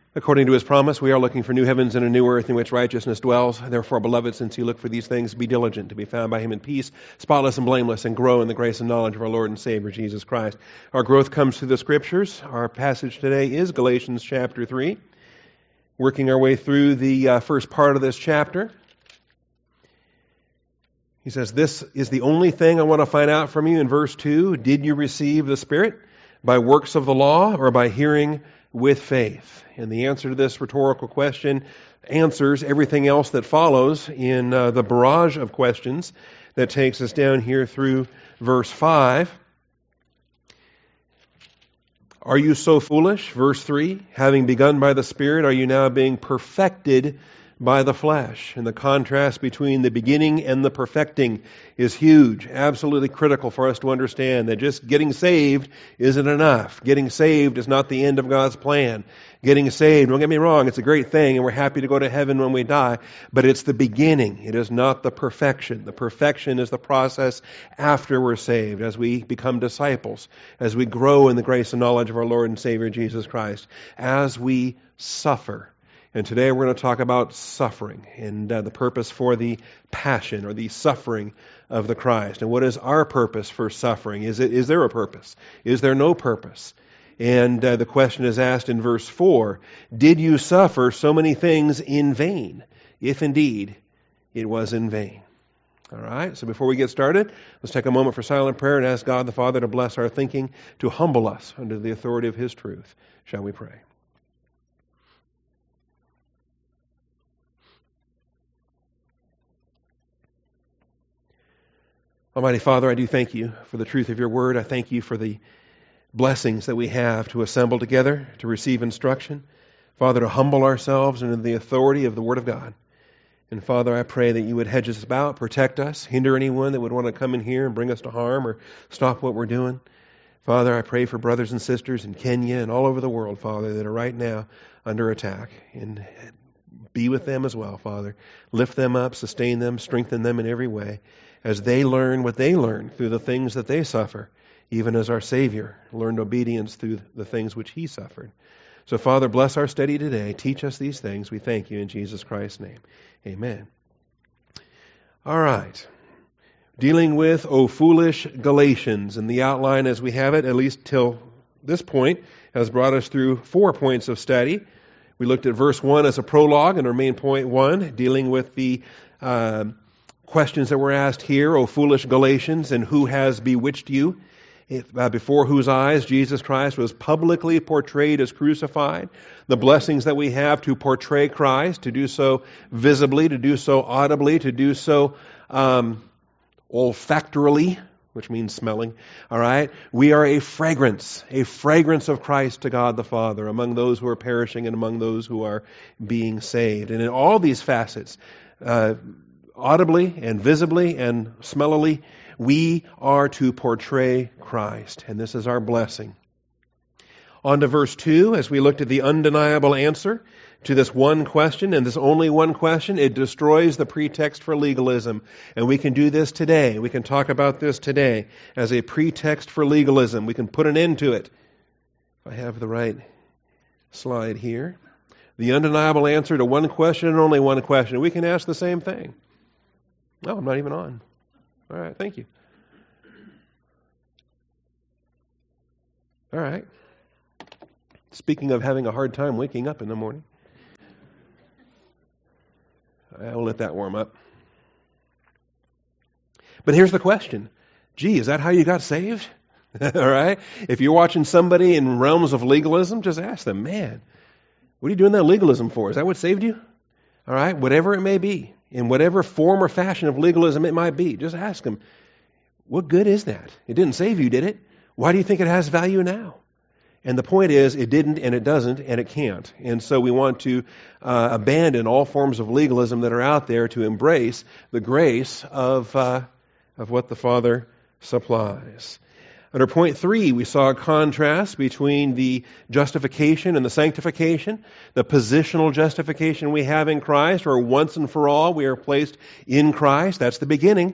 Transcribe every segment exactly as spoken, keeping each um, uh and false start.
According to his promise, we are looking for new heavens and a new earth in which righteousness dwells. Therefore, beloved, since you look for these things, be diligent to be found by him in peace, spotless and blameless, and grow in the grace and knowledge of our Lord and Savior, Jesus Christ. Our growth comes through the Scriptures. Our passage today is Galatians chapter three. Working our way through the uh, first part of this chapter. He says, this is the only thing I want to find out from you in verse two. Did you receive the Spirit by works of the law or by hearing with faith? And the answer to this rhetorical question answers everything else that follows in uh, the barrage of questions that takes us down here through verse five. Are you so foolish? Verse three, having begun by the Spirit, are you now being perfected by the flesh? And the contrast between the beginning and the perfecting is huge, absolutely critical for us to understand that just getting saved isn't enough. Getting saved is not the end of God's plan. Getting saved, don't get me wrong, it's a great thing and we're happy to go to heaven when we die, but it's the beginning. It is not the perfection. The perfection is the process after we're saved, as we become disciples, as we grow in the grace and knowledge of our Lord and Savior Jesus Christ, as we suffer. And today we're going to talk about suffering and uh, the purpose for the passion or the suffering of the Christ. And what is our purpose for suffering? Is it, is there a purpose? Is there no purpose? And uh, the question is asked in verse four, did you suffer so many things in vain, if indeed it was in vain? All right, so before we get started, let's take a moment for silent prayer and ask God the Father to bless our thinking, to humble us under the authority of His truth. Shall we pray? Almighty Father, I do thank you for the truth of your word. I thank you for the blessings that we have to assemble together, to receive instruction. Father, to humble ourselves under the authority of the Word of God. And Father, I pray that you would hedge us about, protect us, hinder anyone that would want to come in here and bring us to harm or stop what we're doing. Father, I pray for brothers and sisters in Kenya and all over the world, Father, that are right now under attack. And be with them as well, Father. Lift them up, sustain them, strengthen them in every way as they learn what they learn through the things that they suffer, even as our Savior learned obedience through the things which He suffered. So, Father, bless our study today. Teach us these things. We thank you in Jesus Christ's name. Amen. All right. Dealing with, O foolish Galatians. And the outline as we have it, at least till this point, has brought us through four points of study. We looked at verse one as a prologue and our main point one, dealing with the uh, questions that were asked here, O foolish Galatians, and who has bewitched you? If, uh, before whose eyes Jesus Christ was publicly portrayed as crucified. The blessings that we have to portray Christ, to do so visibly, to do so audibly, to do so um, olfactorily, which means smelling. All right? We are a fragrance, a fragrance of Christ to God the Father among those who are perishing and among those who are being saved. And in all these facets, uh, audibly and visibly and smellily, we are to portray Christ, and this is our blessing. On to verse two, as we looked at the undeniable answer to this one question, and this only one question, it destroys the pretext for legalism. And we can do this today. We can talk about this today as a pretext for legalism. We can put an end to it. If I have the right slide here. The undeniable answer to one question and only one question. We can ask the same thing. No, I'm not even on. All right, thank you. All right. Speaking of having a hard time waking up in the morning, I'll let that warm up. But here's the question. Gee, is that how you got saved? All right. If you're watching somebody in realms of legalism, just ask them, man, what are you doing that legalism for? Is that what saved you? All right. Whatever it may be. In whatever form or fashion of legalism it might be, just ask them, what good is that? It didn't save you, did it? Why do you think it has value now? And the point is, it didn't, and it doesn't, and it can't. And so we want to uh, abandon all forms of legalism that are out there to embrace the grace of uh, of what the Father supplies. Under point three, we saw a contrast between the justification and the sanctification. The positional justification we have in Christ, or once and for all we are placed in Christ. That's the beginning.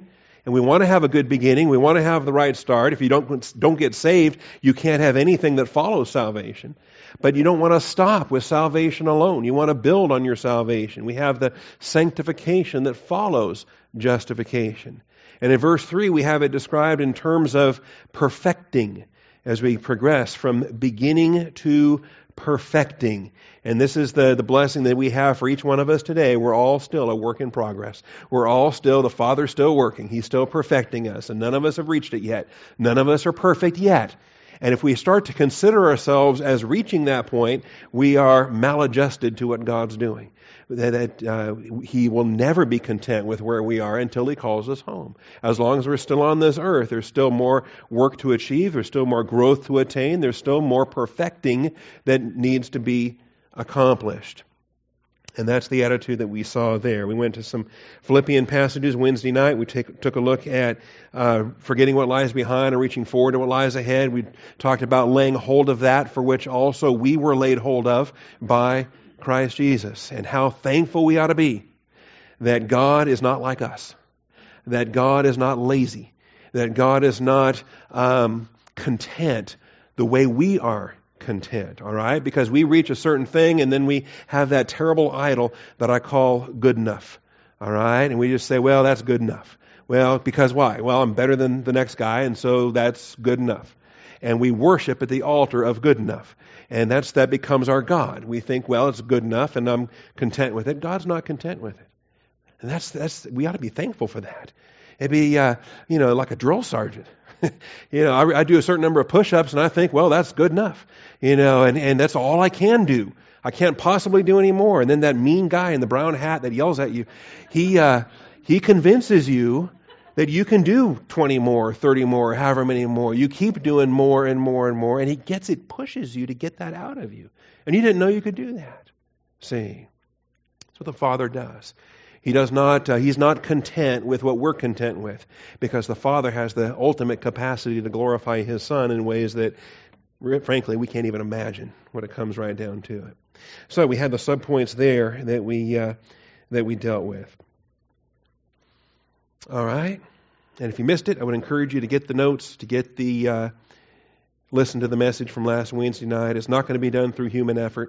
And we want to have a good beginning. We want to have the right start. If you don't, don't get saved, you can't have anything that follows salvation. But you don't want to stop with salvation alone. You want to build on your salvation. We have the sanctification that follows justification. And in verse three, we have it described in terms of perfecting as we progress from beginning to perfecting. And this is the, the blessing that we have for each one of us today. We're all still a work in progress. We're all still, the Father's still working. He's still perfecting us, and none of us have reached it yet. None of us are perfect yet. And if we start to consider ourselves as reaching that point, we are maladjusted to what God's doing. That, that uh, He will never be content with where we are until He calls us home. As long as we're still on this earth, there's still more work to achieve. There's still more growth to attain. There's still more perfecting that needs to be accomplished. And that's the attitude that we saw there. We went to some Philippian passages Wednesday night. We take, took a look at uh, forgetting what lies behind and reaching forward to what lies ahead. We talked about laying hold of that for which also we were laid hold of by Christ Jesus. And how thankful we ought to be that God is not like us. That God is not lazy. That God is not um, content the way we are content, all right? Because we reach a certain thing and then we have that terrible idol that I call good enough, all right? And we just say, well, that's good enough. Well, because why? Well, I'm better than the next guy, and so that's good enough. And we worship at the altar of good enough. And that's that becomes our God. We think, well, it's good enough and I'm content with it. God's not content with it. And that's, that's we ought to be thankful for that. It'd be, uh, you know, like a drill sergeant. you know, I, I do a certain number of push-ups and I think, well, that's good enough. You know, and, and that's all I can do. I can't possibly do any more. And then that mean guy in the brown hat that yells at you, he uh, he convinces you that you can do twenty more, thirty more, however many more. You keep doing more and more and more, and he gets it, pushes you to get that out of you. And you didn't know you could do that. See, that's what the Father does. He does not, uh, he's not content with what we're content with, because the Father has the ultimate capacity to glorify His Son in ways that, frankly, we can't even imagine when it comes right down to it. So we had the subpoints there that we uh, that we dealt with. All right. And if you missed it, I would encourage you to get the notes, to get the, uh, listen to the message from last Wednesday night. It's not going to be done through human effort.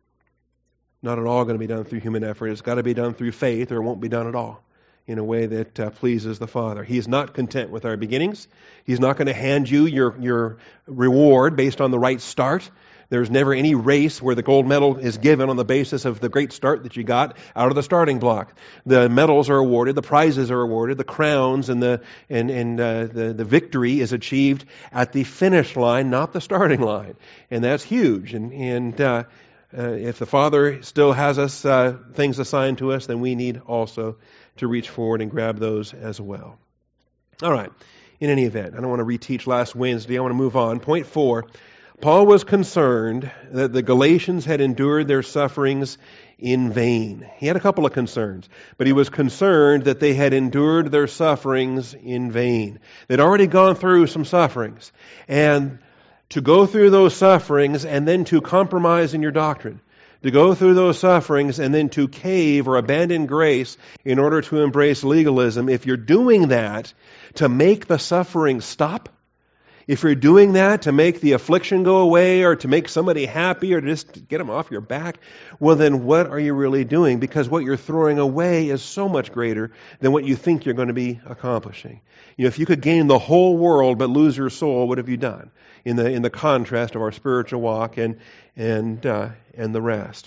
Not at all going to be done through human effort. It's got to be done through faith, or it won't be done at all in a way that uh, pleases the Father. He is not content with our beginnings. He's not going to hand you your, your reward based on the right start. There's never any race where the gold medal is given on the basis of the great start that you got out of the starting block. The medals are awarded, the prizes are awarded, the crowns and the and and uh, the the victory is achieved at the finish line, not the starting line, and that's huge. And and uh, uh, if the Father still has us uh, things assigned to us, then we need also to reach forward and grab those as well. All right. In any event, I don't want to reteach last Wednesday. I want to move on. Point four. Paul was concerned that the Galatians had endured their sufferings in vain. He had a couple of concerns, but he was concerned that they had endured their sufferings in vain. They'd already gone through some sufferings, and to go through those sufferings and then to compromise in your doctrine, to go through those sufferings and then to cave or abandon grace in order to embrace legalism, if you're doing that to make the suffering stop, if you're doing that to make the affliction go away or to make somebody happy or to just get them off your back, well then what are you really doing? Because what you're throwing away is so much greater than what you think you're going to be accomplishing. You know, if you could gain the whole world but lose your soul, what have you done? In the in the contrast of our spiritual walk and and uh, and the rest.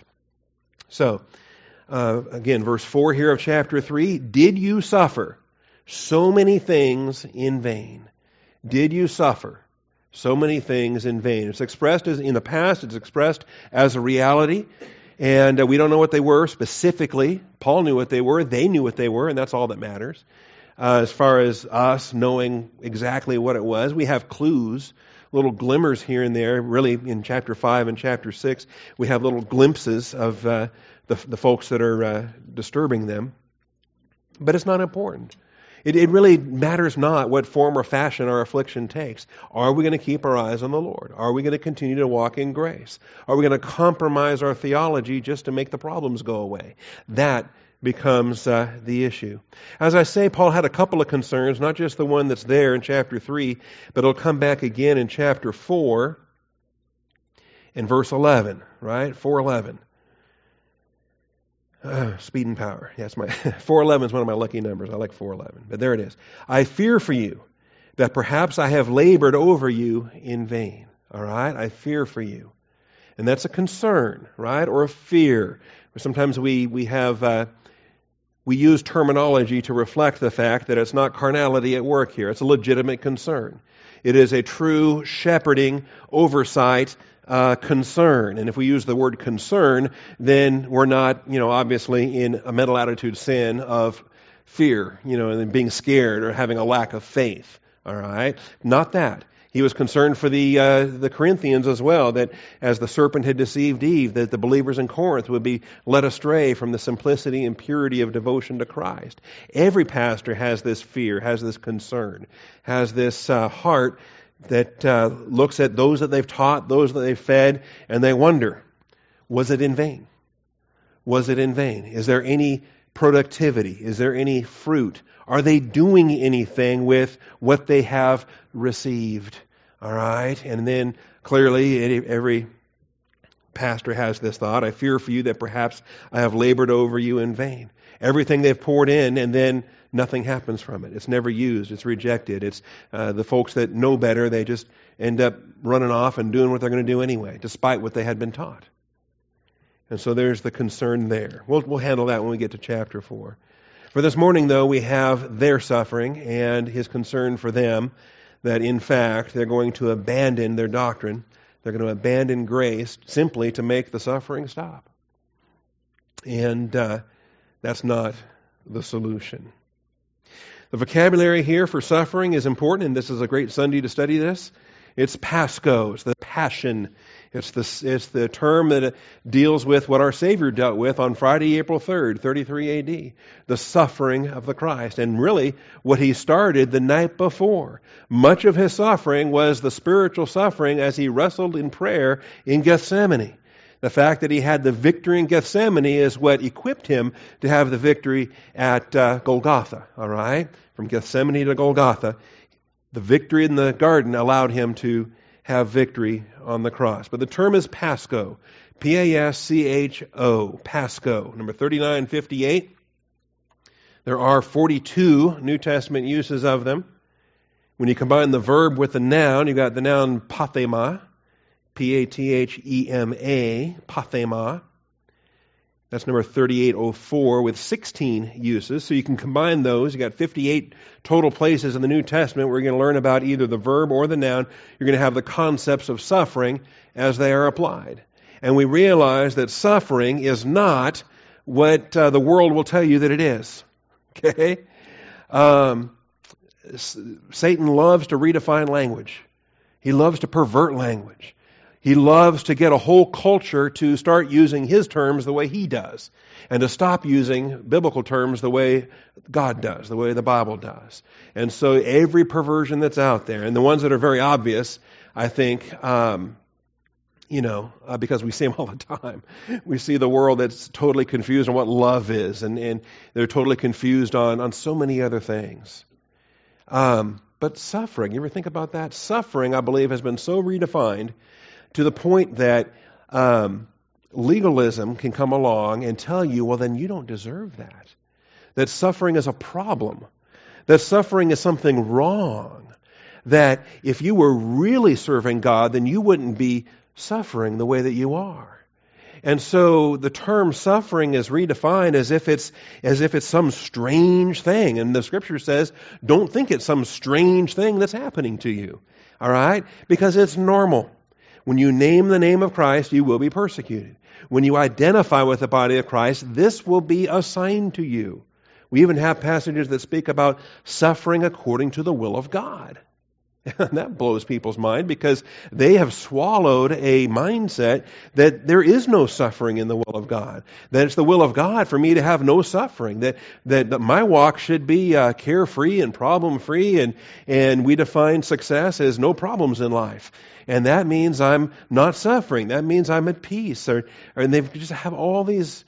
So, uh, again, verse four here of chapter three, did you suffer so many things in vain? Did you suffer so many things in vain? It's expressed as in the past, it's expressed as a reality, and uh, we don't know what they were specifically. Paul knew what they were, they knew what they were, and that's all that matters. Uh, as far as us knowing exactly what it was, we have clues, little glimmers here and there. Really, in chapter five and chapter six, we have little glimpses of uh, the, the folks that are uh, disturbing them. But it's not important. It, it really matters not what form or fashion our affliction takes. Are we going to keep our eyes on the Lord? Are we going to continue to walk in grace? Are we going to compromise our theology just to make the problems go away? That becomes uh, the issue. As I say, Paul had a couple of concerns, not just the one that's there in chapter three, but it'll come back again in chapter four in verse eleven, right? four eleven. Uh, speed and power. Yes, my four eleven is one of my lucky numbers. I like four eleven, but there it is. I fear for you that perhaps I have labored over you in vain. All right? I fear for you. And that's a concern, right? Or a fear. Sometimes we, we have, uh, we use terminology to reflect the fact that it's not carnality at work here. It's a legitimate concern. It is a true shepherding oversight uh, concern. And if we use the word concern, then we're not, you know, obviously in a mental attitude sin of fear, you know, and being scared or having a lack of faith. All right? Not that. He was concerned for the uh, the Corinthians as well, that as the serpent had deceived Eve, that the believers in Corinth would be led astray from the simplicity and purity of devotion to Christ. Every pastor has this fear, has this concern, has this uh, heart that uh, looks at those that they've taught, those that they've fed, and they wonder, was it in vain? Was it in vain? Is there any productivity? Is there any fruit? Are they doing anything with what they have received? All right? And then clearly every pastor has this thought, I fear for you that perhaps I have labored over you in vain. Everything they've poured in, and then nothing happens from it. It's never used. It's rejected. It's uh, the folks that know better, they just end up running off and doing what they're going to do anyway, despite what they had been taught. And so there's the concern there. We'll, we'll handle that when we get to chapter four. For this morning, though, we have their suffering and his concern for them, that in fact they're going to abandon their doctrine. They're going to abandon grace simply to make the suffering stop. And uh, that's not the solution. The vocabulary here for suffering is important, and this is a great Sunday to study this. It's pasco, it's the passion. It's the, it's the term that deals with what our Savior dealt with on Friday, April third, thirty-three A D, the suffering of the Christ, and really what he started the night before. Much of his suffering was the spiritual suffering as he wrestled in prayer in Gethsemane. The fact that he had the victory in Gethsemane is what equipped him to have the victory at uh, Golgotha, all right? From Gethsemane to Golgotha, the victory in the garden allowed him to have victory on the cross. But the term is pasco, P A S C H O, pasco, number thirty-nine fifty-eight. There are forty-two New Testament uses of them. When you combine the verb with the noun, you've got the noun pathema, P A T H E M A, pathema. That's number thirty-eight oh four with sixteen uses. So you can combine those. You've got fifty-eight total places in the New Testament where you're going to learn about either the verb or the noun. You're going to have the concepts of suffering as they are applied. And we realize that suffering is not what uh, the world will tell you that it is. Okay? Um, Satan loves to redefine language. He loves to pervert language. He loves to get a whole culture to start using his terms the way he does, and to stop using biblical terms the way God does, the way the Bible does. And so every perversion that's out there, and the ones that are very obvious, I think, um, you know, uh, because we see them all the time. We see the world that's totally confused on what love is, and, and they're totally confused on, on so many other things. Um, but suffering, you ever think about that? Suffering, I believe, has been so redefined to the point that um, legalism can come along and tell you, well, then you don't deserve that. That suffering is a problem. That suffering is something wrong. That if you were really serving God, then you wouldn't be suffering the way that you are. And so the term suffering is redefined as if it's as if it's some strange thing. And the Scripture says, don't think it's some strange thing that's happening to you. All right? Because it's normal. When you name the name of Christ, you will be persecuted. When you identify with the body of Christ, this will be assigned to you. We even have passages that speak about suffering according to the will of God. And that blows people's mind because they have swallowed a mindset that there is no suffering in the will of God. That it's the will of God for me to have no suffering. That that, that my walk should be uh, carefree and problem-free. And, and we define success as no problems in life. And that means I'm not suffering. That means I'm at peace. Or, or and they just have all these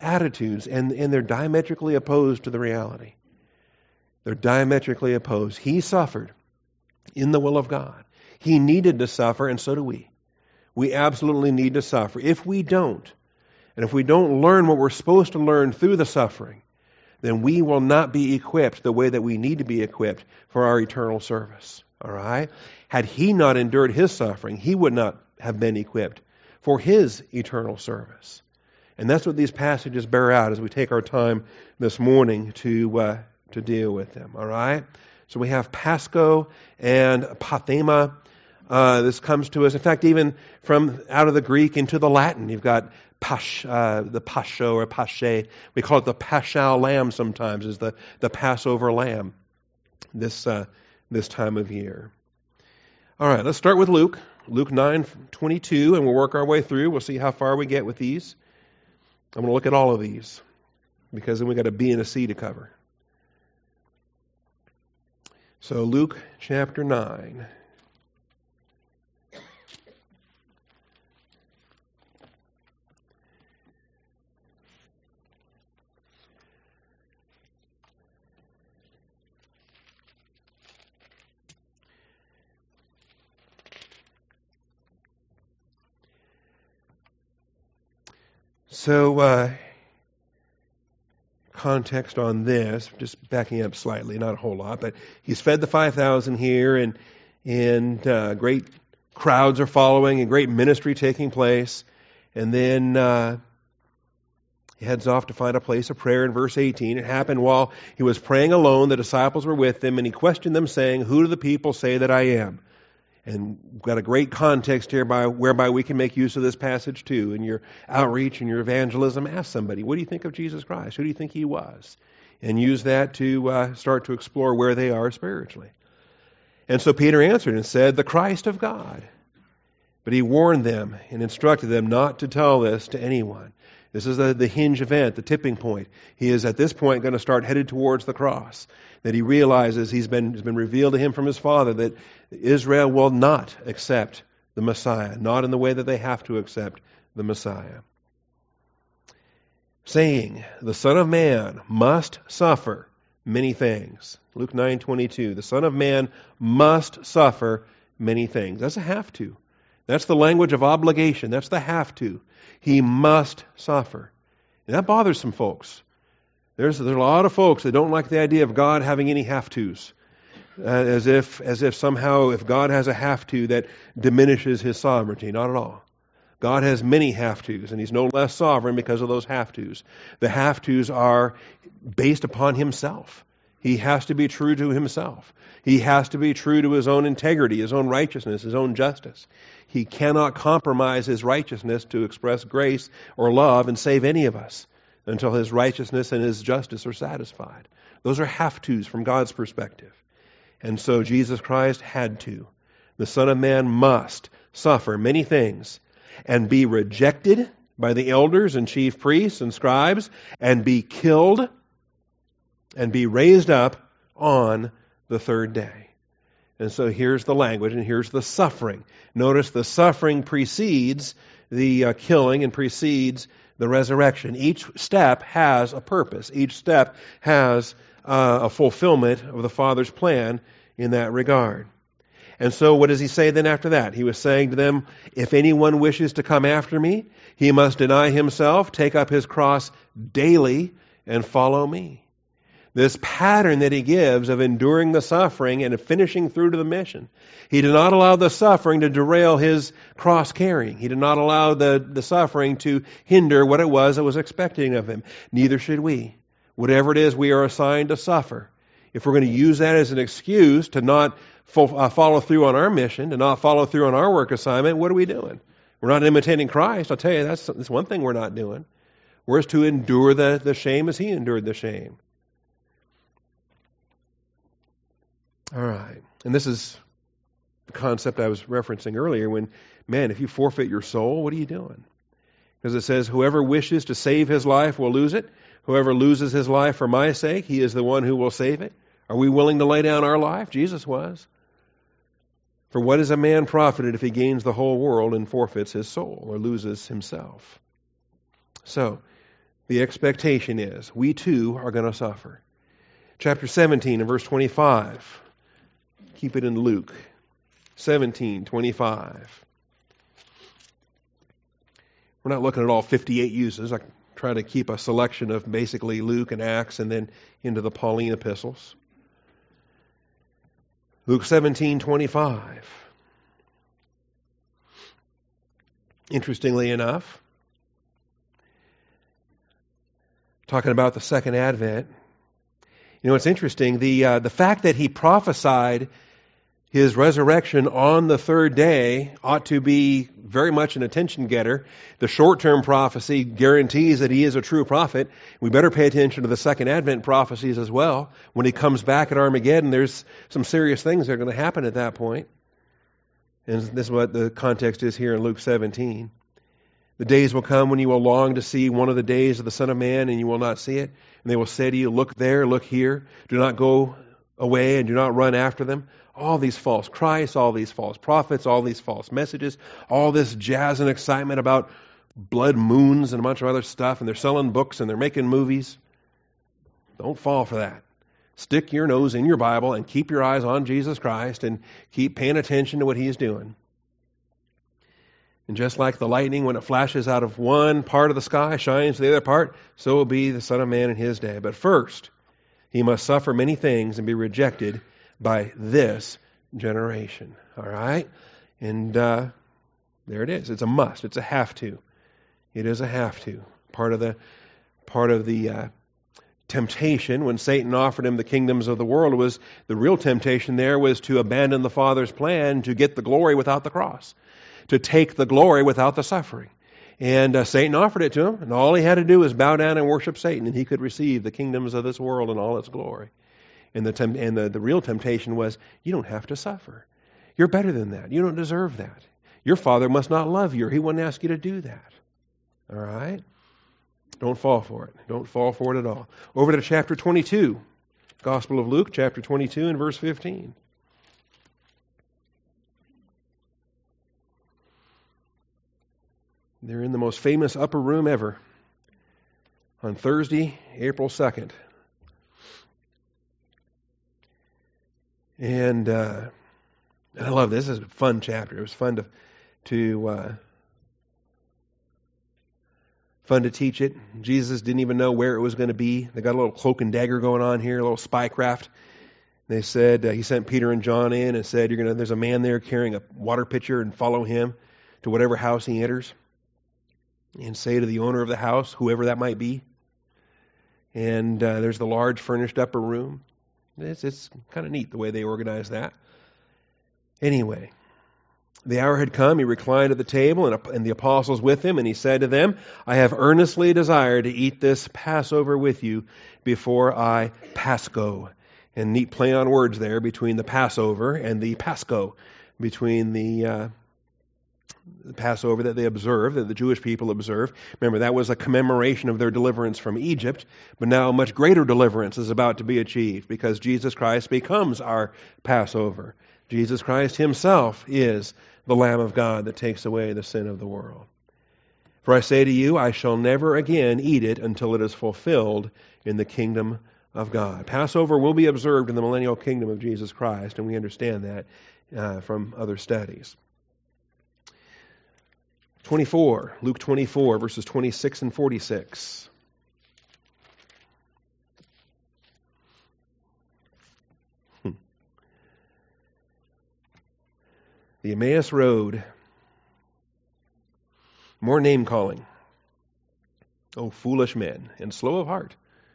attitudes, and, and they're diametrically opposed to the reality. They're diametrically opposed. He suffered in the will of God. He needed to suffer, and so do we. We absolutely need to suffer. If we don't, and if we don't learn what we're supposed to learn through the suffering, then we will not be equipped the way that we need to be equipped for our eternal service. All right? Had he not endured his suffering, he would not have been equipped for his eternal service. And that's what these passages bear out as we take our time this morning to uh, to deal with them. All right? So we have Pasco and Pathema. Uh, this comes to us, in fact, even from out of the Greek into the Latin. You've got Pasch, uh, the Pascho or Pache. We call it the Paschal lamb sometimes, is the, the Passover lamb this uh, this time of year. All right, let's start with Luke. Luke nine twenty-two, and we'll work our way through. We'll see how far we get with these. I'm going to look at all of these, because then we've got a B and a C to cover. So Luke chapter nine. So, uh, context on this, just backing up slightly, not a whole lot, but he's fed the five thousand here, and and uh, great crowds are following, and great ministry taking place. And then uh, he heads off to find a place of prayer in verse eighteen. It happened while he was praying alone, the disciples were with him, and he questioned them, saying, "Who do the people say that I am?" And we've got a great context here by, whereby we can make use of this passage too. In your outreach and your evangelism, ask somebody, what do you think of Jesus Christ? Who do you think he was? And use that to uh, start to explore where they are spiritually. And so Peter answered and said, "The Christ of God." But he warned them and instructed them not to tell this to anyone. This is the, the hinge event, the tipping point. He is at this point going to start headed towards the cross. That he realizes he's been, it's been revealed to him from his Father that Israel will not accept the Messiah, not in the way that they have to accept the Messiah. Saying, "The Son of Man must suffer many things." Luke nine twenty-two. The Son of Man must suffer many things. That's a have to. That's the language of obligation. That's the have to. He must suffer. And that bothers some folks. There's, there's a lot of folks that don't like the idea of God having any have-tos. Uh, as if as if somehow if God has a have-to that diminishes his sovereignty. Not at all. God has many have-tos, and he's no less sovereign because of those have-tos. The have-tos are based upon himself. He has to be true to himself. He has to be true to his own integrity, his own righteousness, his own justice. He cannot compromise his righteousness to express grace or love and save any of us until his righteousness and his justice are satisfied. Those are have-tos from God's perspective. And so Jesus Christ had to. The Son of Man must suffer many things and be rejected by the elders and chief priests and scribes and be killed and be raised up on the third day. And so here's the language and here's the suffering. Notice the suffering precedes the uh, killing and precedes the resurrection. Each step has a purpose. Each step has uh, a fulfillment of the Father's plan in that regard. And so what does he say then after that? He was saying to them, "If anyone wishes to come after me, he must deny himself, take up his cross daily, and follow me." This pattern that he gives of enduring the suffering and of finishing through to the mission. He did not allow the suffering to derail his cross carrying. He did not allow the, the suffering to hinder what it was that was expecting of him. Neither should we. Whatever it is we are assigned to suffer, if we're going to use that as an excuse to not fo- uh, follow through on our mission, to not follow through on our work assignment, what are we doing? We're not imitating Christ. I'll tell you, that's, that's one thing we're not doing. We're to endure the, the shame as he endured the shame. All right. And this is the concept I was referencing earlier when, man, if you forfeit your soul, what are you doing? Because it says, whoever wishes to save his life will lose it. Whoever loses his life for my sake, he is the one who will save it. Are we willing to lay down our life? Jesus was. For what is a man profited if he gains the whole world and forfeits his soul or loses himself? So, the expectation is we too are going to suffer. Chapter seventeen and verse twenty-five. Keep it in Luke. seventeen, twenty-five. We're not looking at all fifty-eight uses. I try to keep a selection of basically Luke and Acts and then into the Pauline epistles. Luke seventeen, twenty-five. Interestingly enough, talking about the second advent, you know, it's interesting, the uh, the fact that he prophesied his resurrection on the third day ought to be very much an attention getter. The short-term prophecy guarantees that he is a true prophet. We better pay attention to the second advent prophecies as well. When he comes back at Armageddon, there's some serious things that are going to happen at that point. And this is what the context is here in Luke seventeen. The days will come when you will long to see one of the days of the Son of Man, and you will not see it. And they will say to you, look there, look here. Do not go away and do not run after them. All these false Christs, all these false prophets, all these false messages, all this jazz and excitement about blood moons and a bunch of other stuff, and they're selling books and they're making movies. Don't fall for that. Stick your nose in your Bible and keep your eyes on Jesus Christ and keep paying attention to what He is doing. And just like the lightning, when it flashes out of one part of the sky, shines to the other part, so will be the Son of Man in His day. But first, He must suffer many things and be rejected by this generation. All right? And uh, there it is. It's a must. It's a have to. It is a have to. Part of the part of the uh, temptation when Satan offered him the kingdoms of the world was, the real temptation there was to abandon the Father's plan to get the glory without the cross, to take the glory without the suffering. And uh, Satan offered it to him, and all he had to do was bow down and worship Satan, and he could receive the kingdoms of this world and all its glory. And the tem- and the, the real temptation was, you don't have to suffer. You're better than that. You don't deserve that. Your Father must not love you, or He wouldn't ask you to do that. All right? Don't fall for it. Don't fall for it at all. Over to chapter twenty-two. Gospel of Luke, chapter twenty-two and verse fifteen. They're in the most famous upper room ever on Thursday, April second. And, uh, and I love this. This is a fun chapter. It was fun to to uh, fun to teach it. Jesus didn't even know where it was going to be. They got a little cloak and dagger going on here, a little spycraft. They said uh, he sent Peter and John in and said, "You're gonna. There's a man there carrying a water pitcher, and follow him to whatever house he enters, and say to the owner of the house, whoever that might be." And uh, there's the large furnished upper room. It's, it's kind of neat the way they organize that. Anyway, the hour had come. He reclined at the table, and, and the apostles with him, and he said to them, "I have earnestly desired to eat this Passover with you before I Pasco." And neat play on words there between the Passover and the Pasco, between the uh, the Passover that they observed, that the Jewish people observed. Remember, that was a commemoration of their deliverance from Egypt, but now a much greater deliverance is about to be achieved because Jesus Christ becomes our Passover. Jesus Christ Himself is the Lamb of God that takes away the sin of the world. "For I say to you, I shall never again eat it until it is fulfilled in the kingdom of God." Passover will be observed in the millennial kingdom of Jesus Christ, and we understand that uh, from other studies. twenty-four, Luke twenty-four, verses twenty-six and forty-six. Hmm. The Emmaus Road. More name calling. Oh, foolish men, and slow of heart.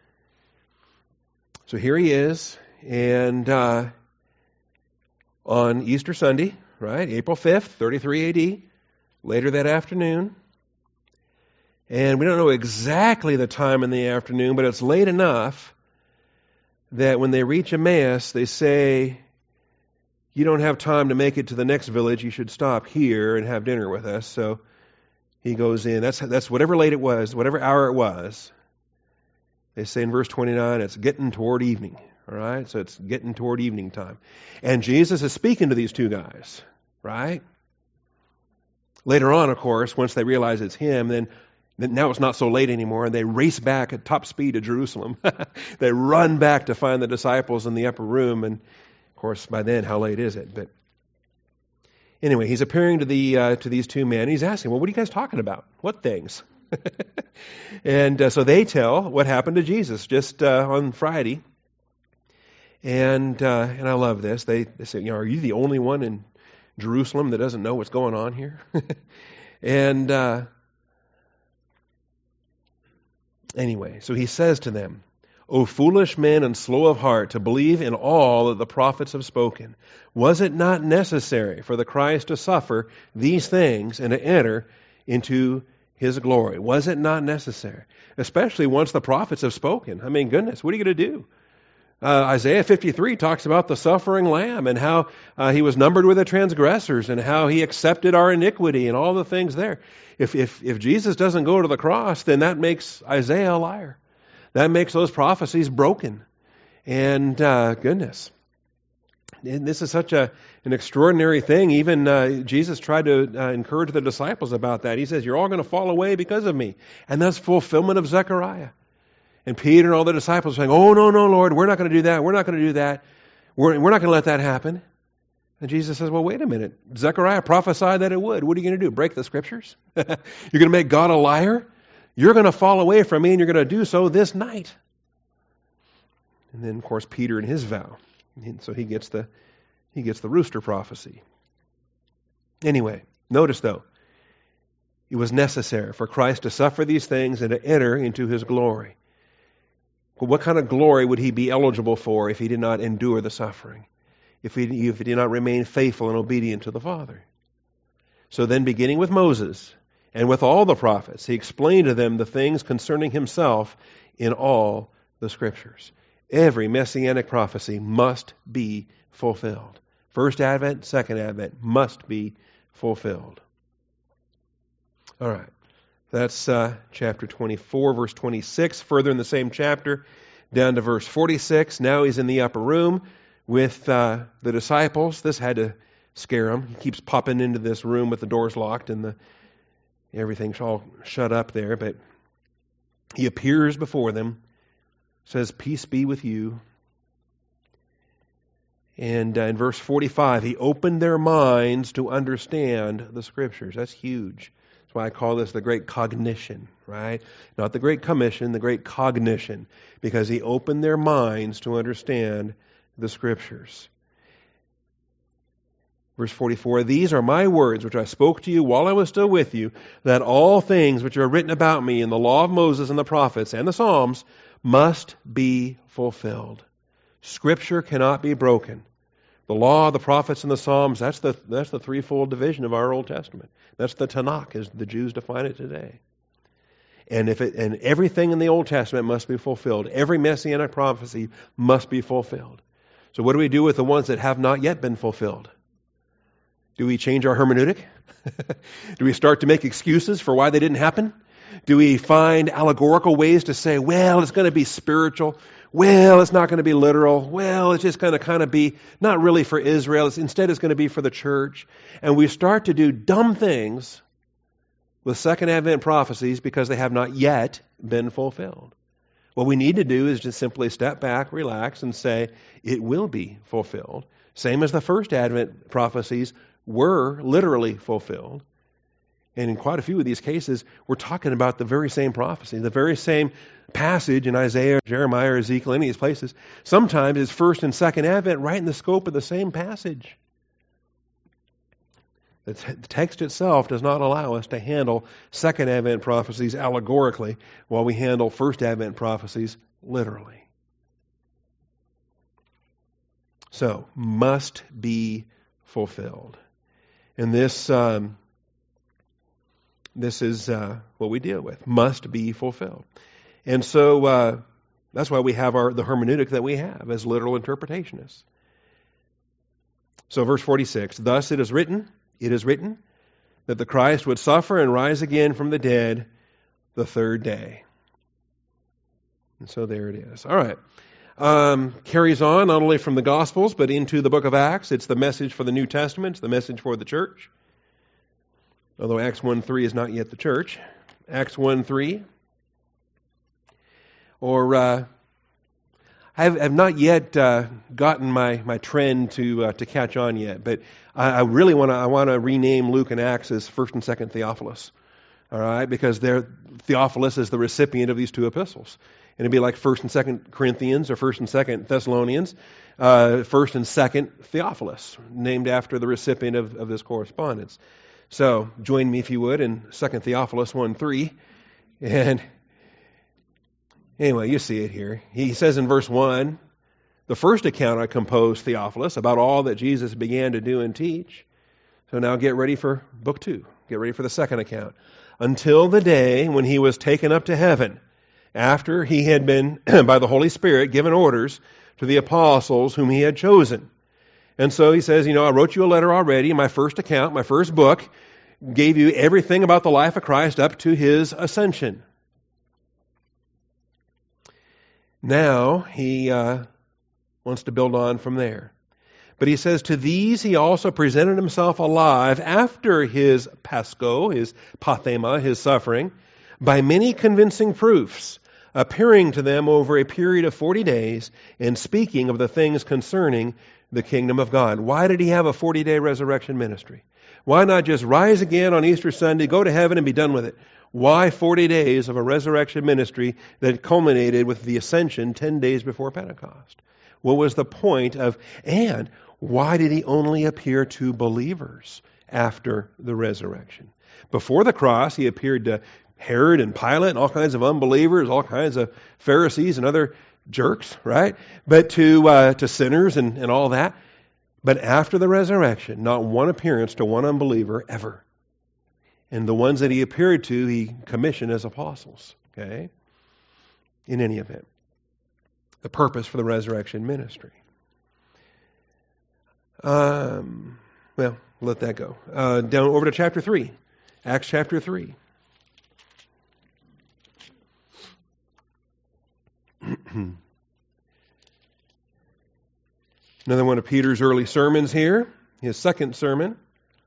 So here he is, and uh, on Easter Sunday, right, April fifth, thirty-three A D, later that afternoon, and we don't know exactly the time in the afternoon, but it's late enough that when they reach Emmaus, they say, "You don't have time to make it to the next village. You should stop here and have dinner with us." So he goes in. That's that's whatever late it was, whatever hour it was. They say in verse twenty-nine, it's getting toward evening. All right, so it's getting toward evening time, and Jesus is speaking to these two guys, right? Later on, of course, once they realize it's Him, then Now it's not so late anymore, and they race back at top speed to Jerusalem. They run back to find the disciples in the upper room, and of course, by then, how late is it? But anyway, he's appearing to the uh, to these two men. He's asking, "Well, what are you guys talking about? What things?" and uh, so they tell what happened to Jesus just uh, on Friday. And uh, and I love this. They they say, "You know, are you the only one in Jerusalem that doesn't know what's going on here?" and uh, Anyway, so he says to them, O foolish men and slow of heart to believe in all that the prophets have spoken. Was it not necessary for the Christ to suffer these things and to enter into his glory? Was it not necessary? Especially once the prophets have spoken. I mean, goodness, what are you going to do? Uh, Isaiah fifty-three talks about the suffering lamb and how uh, he was numbered with the transgressors and how he accepted our iniquity and all the things there. If, if, if Jesus doesn't go to the cross, then that makes Isaiah a liar. That makes those prophecies broken. And uh, goodness, and this is such a an extraordinary thing. Even uh, Jesus tried to uh, encourage the disciples about that. He says, you're all going to fall away because of me. And that's fulfillment of Zechariah. And Peter and all the disciples are saying, oh, no, no, Lord, we're not going to do that. We're not going to do that. We're, we're not going to let that happen. And Jesus says, well, wait a minute. Zechariah prophesied that it would. What are you going to do? Break the scriptures? You're going to make God a liar? You're going to fall away from me, and you're going to do so this night. And then, of course, Peter and his vow. And so he gets the he gets the rooster prophecy. Anyway, notice, though, it was necessary for Christ to suffer these things and to enter into his glory. Well, what kind of glory would he be eligible for if he did not endure the suffering? If he, if he did not remain faithful and obedient to the Father? So then, beginning with Moses and with all the prophets, he explained to them the things concerning himself in all the Scriptures. Every messianic prophecy must be fulfilled. First Advent, Second Advent must be fulfilled. All right. That's uh, chapter twenty-four, verse twenty-six. Further in the same chapter, down to verse forty-six. Now he's in the upper room with uh, the disciples. This had to scare him. He keeps popping into this room with the doors locked and the everything's all shut up there. But he appears before them, says, peace be with you. And uh, in verse forty-five, he opened their minds to understand the Scriptures. That's huge. That's why I call this the great cognition, right? Not the great commission, the great cognition. Because he opened their minds to understand the Scriptures. Verse forty-four, these are my words which I spoke to you while I was still with you, that all things which are written about me in the law of Moses and the prophets and the Psalms must be fulfilled. Scripture cannot be broken. The law, the prophets, and the Psalms, that's the that's the threefold division of our Old Testament. That's the Tanakh, as the Jews define it today. And if it and everything in the Old Testament must be fulfilled. Every messianic prophecy must be fulfilled. So what do we do with the ones that have not yet been fulfilled? Do we change our hermeneutic? Do we start to make excuses for why they didn't happen? Do we find allegorical ways to say, well, it's going to be spiritual. Well, it's not going to be literal. Well, it's just going to kind of be not really for Israel. It's, instead, it's going to be for the church. And we start to do dumb things with Second Advent prophecies because they have not yet been fulfilled. What we need to do is just simply step back, relax, and say, it will be fulfilled. Same as the First Advent prophecies were literally fulfilled. And in quite a few of these cases, we're talking about the very same prophecy, the very same passage in Isaiah, Jeremiah, or Ezekiel, any of these places. Sometimes it's First and Second Advent right in the scope of the same passage. The text itself does not allow us to handle Second Advent prophecies allegorically while we handle First Advent prophecies literally. So, must be fulfilled. And this... Um, This is uh, what we deal with. Must be fulfilled. And so uh, that's why we have our the hermeneutic that we have as literal interpretationists. So verse forty-six, thus it is written, it is written, that the Christ would suffer and rise again from the dead the third day. And so there it is. All right. Um, carries on not only from the Gospels, but into the book of Acts. It's the message for the New Testament. It's the message for the church. Although Acts one three is not yet the church. Acts one three. Or uh, I've, I've not yet uh, gotten my, my trend to uh, to catch on yet, but I, I really want to I want to rename Luke and Acts as First and Second Theophilus. All right, because they're, Theophilus is the recipient of these two epistles. And it'd be like First and Second Corinthians or First and Second Thessalonians, uh, First and Second Theophilus, named after the recipient of, of this correspondence. So join me if you would in Second Theophilus one three. And anyway, you see it here. He says in verse one, the first account I composed, Theophilus, about all that Jesus began to do and teach. So now get ready for book two. Get ready for the second account. Until the day when he was taken up to heaven, after he had been, by the Holy Spirit, given orders to the apostles whom he had chosen. And so he says, you know, I wrote you a letter already, my first account, my first book, gave you everything about the life of Christ up to his ascension. Now he uh, wants to build on from there. But he says, to these he also presented himself alive after his Paschos, his pathema, his suffering, by many convincing proofs, appearing to them over a period of forty days and speaking of the things concerning the kingdom of God. Why did he have a forty-day resurrection ministry? Why not just rise again on Easter Sunday, go to heaven and be done with it? Why forty days of a resurrection ministry that culminated with the ascension ten days before Pentecost? What was the point of, and why did he only appear to believers after the resurrection? Before the cross, he appeared to Herod and Pilate and all kinds of unbelievers, all kinds of Pharisees and other jerks, right? But to uh, to sinners and, and all that. But after the resurrection, not one appearance to one unbeliever ever. And the ones that he appeared to, he commissioned as apostles. Okay? In any event, the purpose for the resurrection ministry. Um, well, let that go. Uh, down over to chapter three. Acts chapter three. Another one of Peter's early sermons here, his second sermon.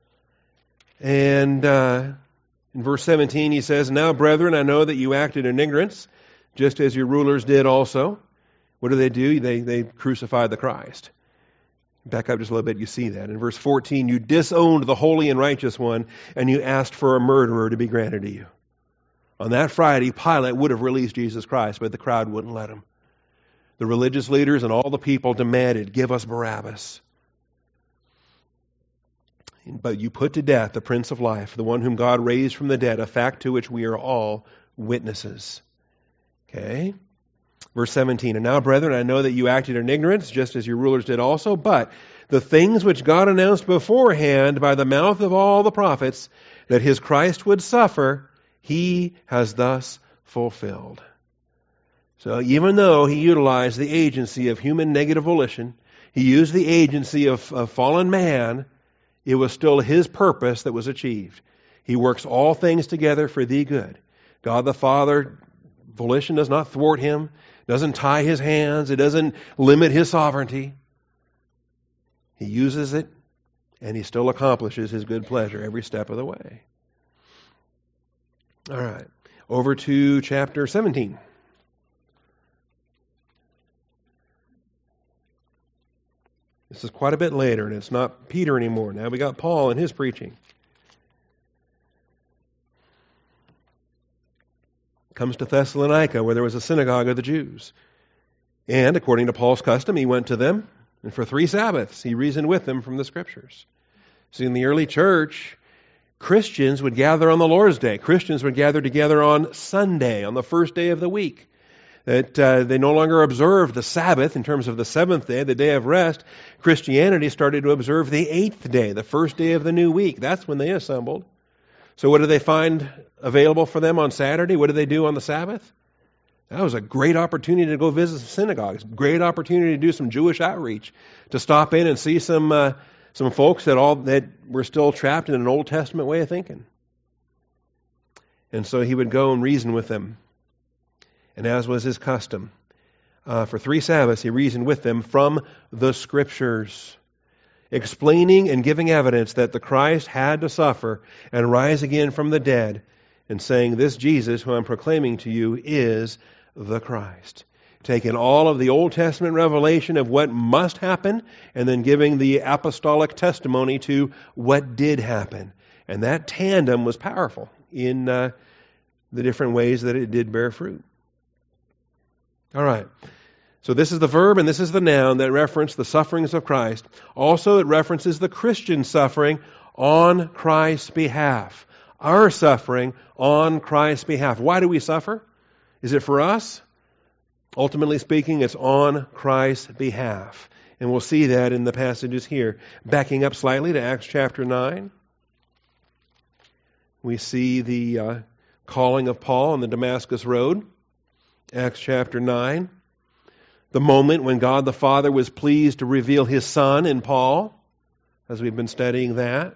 And uh, in verse seventeen he says, now, brethren, I know that you acted in ignorance, just as your rulers did also. What do they do? They, they crucified the Christ. Back up just a little bit, you see that. In verse fourteen, you disowned the holy and righteous one, and you asked for a murderer to be granted to you. On that Friday, Pilate would have released Jesus Christ, but the crowd wouldn't let him. The religious leaders and all the people demanded, give us Barabbas. But you put to death the Prince of Life, the one whom God raised from the dead, a fact to which we are all witnesses. Okay? Verse seventeen, and now, brethren, I know that you acted in ignorance, just as your rulers did also, but the things which God announced beforehand by the mouth of all the prophets, that his Christ would suffer, he has thus fulfilled. So even though he utilized the agency of human negative volition, he used the agency of, of fallen man, it was still his purpose that was achieved. He works all things together for the good. God the Father, volition does not thwart him, doesn't tie his hands, it doesn't limit his sovereignty. He uses it, and he still accomplishes his good pleasure every step of the way. All right, over to chapter seventeen. This is quite a bit later, and it's not Peter anymore. Now we got Paul and his preaching. Comes to Thessalonica, where there was a synagogue of the Jews. And according to Paul's custom, he went to them, and for three Sabbaths he reasoned with them from the Scriptures. See, in the early church, Christians would gather on the Lord's Day. Christians would gather together on Sunday, on the first day of the week. That uh, they no longer observed the Sabbath in terms of the seventh day, the day of rest. Christianity started to observe the eighth day, the first day of the new week. That's when they assembled. So what did they find available for them on Saturday? What did they do on the Sabbath? That was a great opportunity to go visit some synagogues. Great opportunity to do some Jewish outreach. To stop in and see some uh, some folks that all that were still trapped in an Old Testament way of thinking. And so he would go and reason with them. And as was his custom, uh, for three Sabbaths he reasoned with them from the Scriptures, explaining and giving evidence that the Christ had to suffer and rise again from the dead, and saying, this Jesus who I'm proclaiming to you is the Christ. Taking all of the Old Testament revelation of what must happen and then giving the apostolic testimony to what did happen. And that tandem was powerful in uh, the different ways that it did bear fruit. All right. So this is the verb and this is the noun that reference the sufferings of Christ. Also, it references the Christian suffering on Christ's behalf. Our suffering on Christ's behalf. Why do we suffer? Is it for us? Ultimately speaking, it's on Christ's behalf. And we'll see that in the passages here. Backing up slightly to Acts chapter nine. We see the uh, calling of Paul on the Damascus Road. Acts chapter nine. The moment when God the Father was pleased to reveal His Son in Paul, as we've been studying that.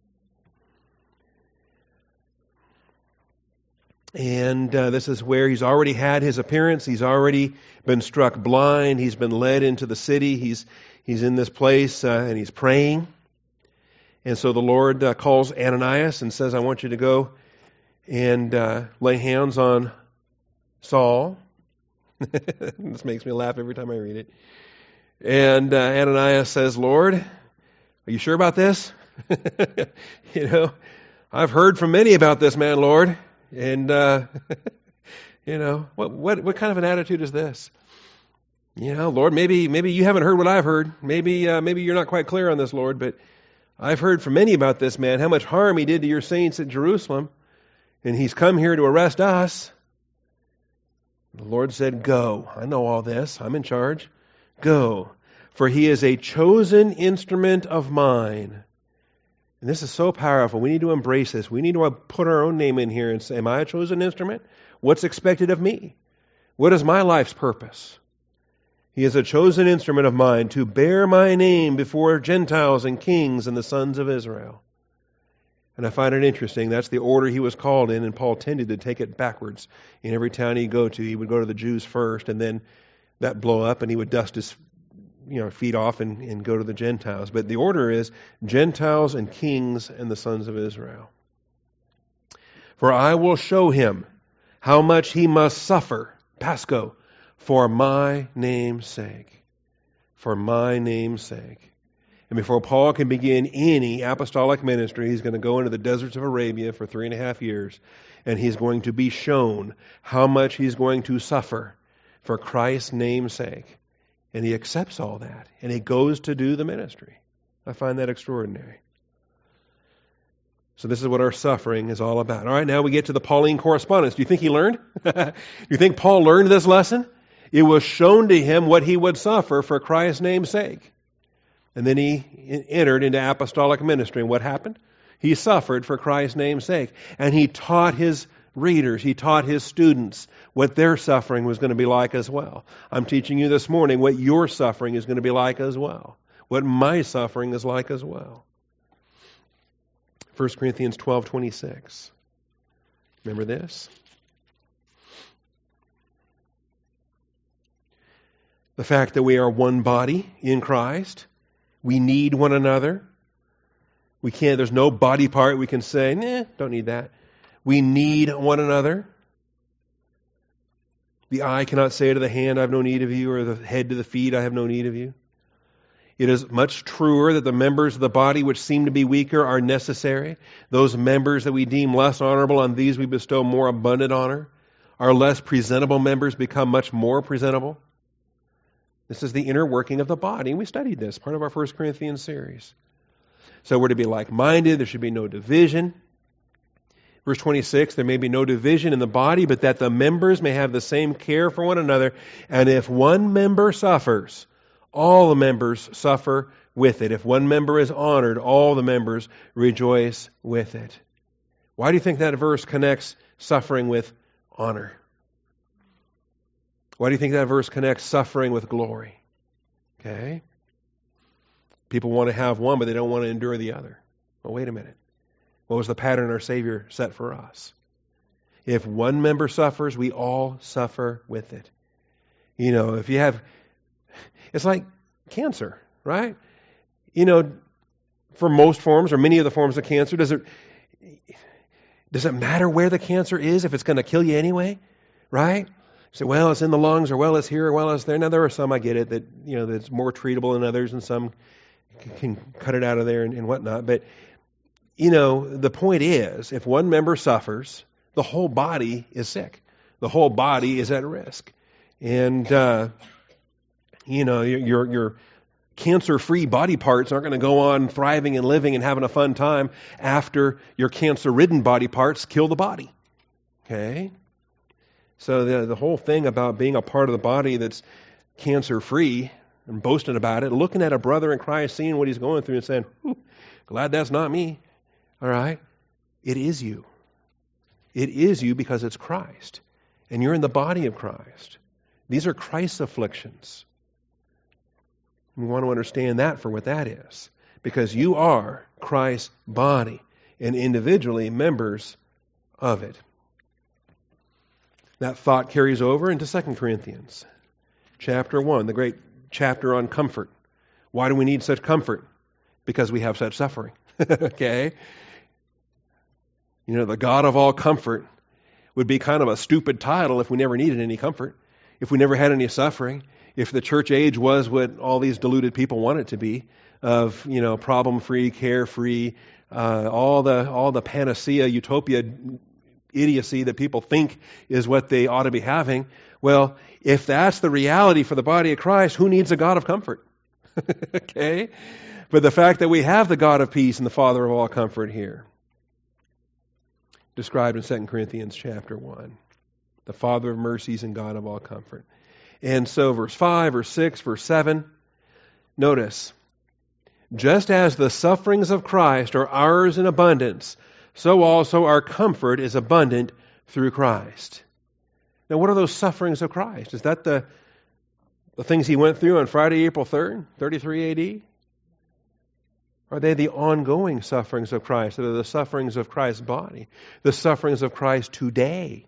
And uh, this is where he's already had his appearance. He's already been struck blind. He's been led into the city. He's he's in this place uh, and he's praying. And so the Lord uh, calls Ananias and says, I want you to go and uh, lay hands on Saul. This makes me laugh every time I read it. And uh, Ananias says, Lord, are you sure about this? You know, I've heard from many about this man, Lord. And, uh, you know, what, what what kind of an attitude is this? You know, Lord, maybe maybe you haven't heard what I've heard. Maybe uh, maybe you're not quite clear on this, Lord, but I've heard from many about this man, how much harm he did to your saints at Jerusalem, and he's come here to arrest us. The Lord said, go. I know all this. I'm in charge. Go. For he is a chosen instrument of mine. And this is so powerful. We need to embrace this. We need to put our own name in here and say, am I a chosen instrument? What's expected of me? What is my life's purpose? He is a chosen instrument of mine to bear my name before Gentiles and kings and the sons of Israel. And I find it interesting. That's the order he was called in, and Paul tended to take it backwards. In every town he'd go to, he would go to the Jews first, and then that blow up, and he would dust his you know, feet off and, and go to the Gentiles. But the order is Gentiles and kings and the sons of Israel. For I will show him how much he must suffer, Pasco, for my name's sake. For my name's sake. And before Paul can begin any apostolic ministry, he's going to go into the deserts of Arabia for three and a half years, and he's going to be shown how much he's going to suffer for Christ's name's sake. And he accepts all that, and he goes to do the ministry. I find that extraordinary. So this is what our suffering is all about. All right, now we get to the Pauline correspondence. Do you think he learned? Do you think Paul learned this lesson? It was shown to him what he would suffer for Christ's name's sake. And then he entered into apostolic ministry. And what happened? He suffered for Christ's name's sake. And he taught his readers, he taught his students what their suffering was going to be like as well. I'm teaching you this morning what your suffering is going to be like as well. What my suffering is like as well. First Corinthians twelve twenty-six. Remember this? The fact that we are one body in Christ. We need one another. We can't, there's no body part we can say, nah, don't need that. We need one another. The eye cannot say to the hand, I have no need of you, or the head to the feet, I have no need of you. It is much truer that the members of the body which seem to be weaker are necessary. Those members that we deem less honorable, on these we bestow more abundant honor. Our less presentable members become much more presentable. This is the inner working of the body. And we studied this, part of our First Corinthians series. So we're to be like-minded. There should be no division. Verse twenty-six, there may be no division in the body, but that the members may have the same care for one another. And if one member suffers, all the members suffer with it. If one member is honored, all the members rejoice with it. Why do you think that verse connects suffering with honor? Why do you think that verse connects suffering with glory? Okay? People want to have one, but they don't want to endure the other. Well, wait a minute. What was the pattern our Savior set for us? If one member suffers, we all suffer with it. You know, if you have, it's like cancer, right? You know, for most forms or many of the forms of cancer, does it, Does it matter where the cancer is if it's going to kill you anyway? Right? You say, well, it's in the lungs, or well, it's here, or well, it's there. Now, there are some, I get it, that, you know, that's more treatable than others, and some can, can cut it out of there and, and whatnot. But, you know, the point is, if one member suffers, the whole body is sick. The whole body is at risk. And, uh, you know, your, your cancer-free body parts aren't going to go on thriving and living and having a fun time after your cancer-ridden body parts kill the body. Okay? So the, the whole thing about being a part of the body that's cancer-free and boasting about it, looking at a brother in Christ, seeing what he's going through and saying, glad that's not me. All right? It is you. It is you because it's Christ. And you're in the body of Christ. These are Christ's afflictions. We want to understand that for what that is. Because you are Christ's body and individually members of it. That thought carries over into Second Corinthians chapter one, the great chapter on comfort. Why do we need such comfort? Because we have such suffering. Okay? You know, the God of all comfort would be kind of a stupid title if we never needed any comfort, if we never had any suffering, if the church age was what all these deluded people want it to be, of, you know, problem-free, carefree, uh, all the all the panacea, utopia, idiocy that people think is what they ought to be having. Well, if that's the reality for the body of Christ, who needs a God of comfort? Okay? But the fact that we have the God of peace and the Father of all comfort here, described in Second Corinthians chapter one. The Father of mercies and God of all comfort. And so verse five, verse six, verse seven, notice, just as the sufferings of Christ are ours in abundance, so also our comfort is abundant through Christ. Now, what are those sufferings of Christ? Is that the, the things he went through on Friday, April third, thirty-three A D? Are they the ongoing sufferings of Christ? Are they the sufferings of Christ's body? The sufferings of Christ today?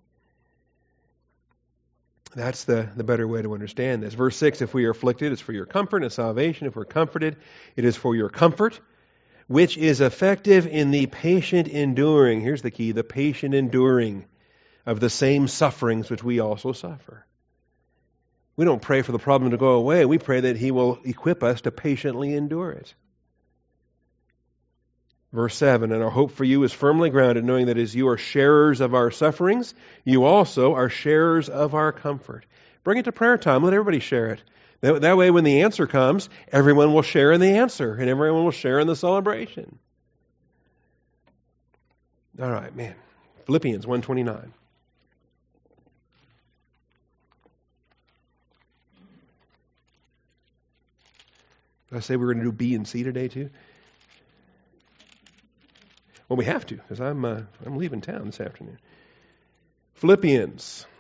That's the, the better way to understand this. Verse six, if we are afflicted, it's for your comfort and salvation. If we're comforted, it is for your comfort, which is effective in the patient enduring. Here's the key, the patient enduring of the same sufferings which we also suffer. We don't pray for the problem to go away. We pray that he will equip us to patiently endure it. Verse seven, and our hope for you is firmly grounded, knowing that as you are sharers of our sufferings, you also are sharers of our comfort. Bring it to prayer time. Let everybody share it. That, that way, when the answer comes, everyone will share in the answer, and everyone will share in the celebration. All right, man. Philippians one twenty-nine. Did I say we were going to do B and C today, too? Well, we have to, because I'm uh, I'm leaving town this afternoon. Philippians.